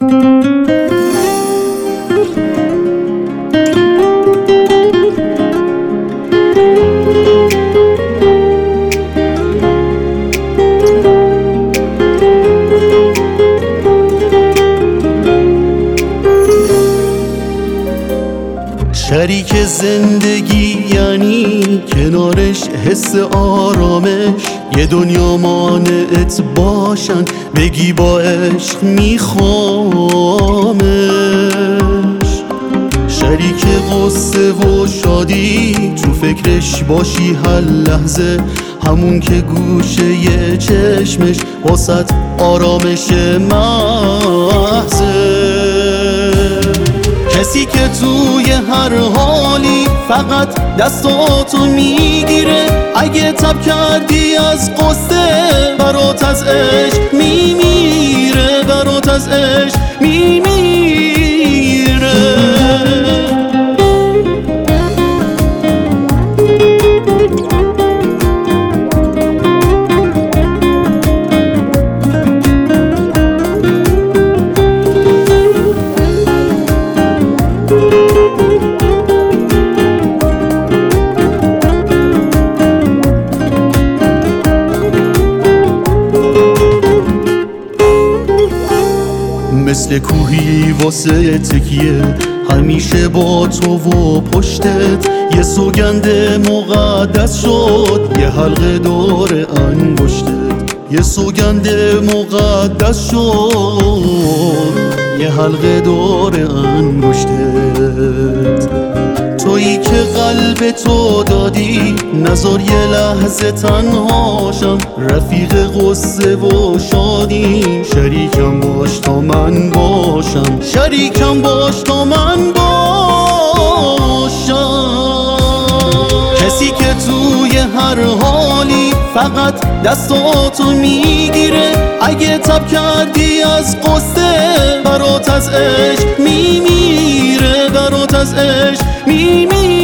شریک زندگی یعنی کنارش حس آرامش، یه دنیا مانعت باشن بگی با عشق میخوامش. شریک غصه و شادی تو فکرش باشی هر لحظه، همون که گوشه یه چشمش واسط آرامش محضه. کسی که توی هر حالی فقط دستاتو میگیره، اگه تب کردی از قصه برات از عشق میمیره، برات از عشق میمیره. مثل کوهی واسه تکیه همیشه با تو و پشتت، یه سوگند مقدس شد یه حلقه دور انگشتت، یه سوگند مقدس شد یه حلقه دور انگشتت. تویی که قلب تو دادی نذار یه لحظه تنهاشم، رفیق غصه و شادیم، شریکم باش تا من باشم، شریکم باش تا من باشم. کسی که توی هر حالی فقط دستاتو میگیره، اگه تب کردی از قصه برات از عشق میمیره، برات از عشق میمیره.